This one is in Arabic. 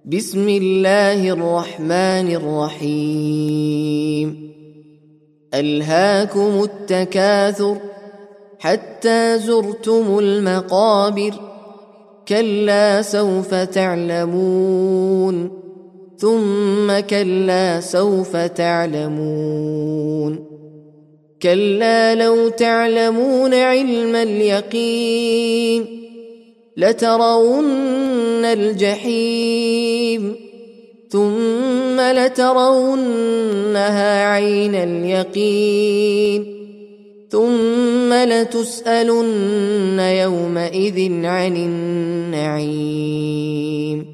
بسم الله الرحمن الرحيم ألهاكم التكاثر حتى زرتم المقابر كلا سوف تعلمون ثم كلا سوف تعلمون كلا لو تعلمون علم اليقين لترون الجحيم ثم لترونها عين اليقين ثم لتسألن يومئذ عن النعيم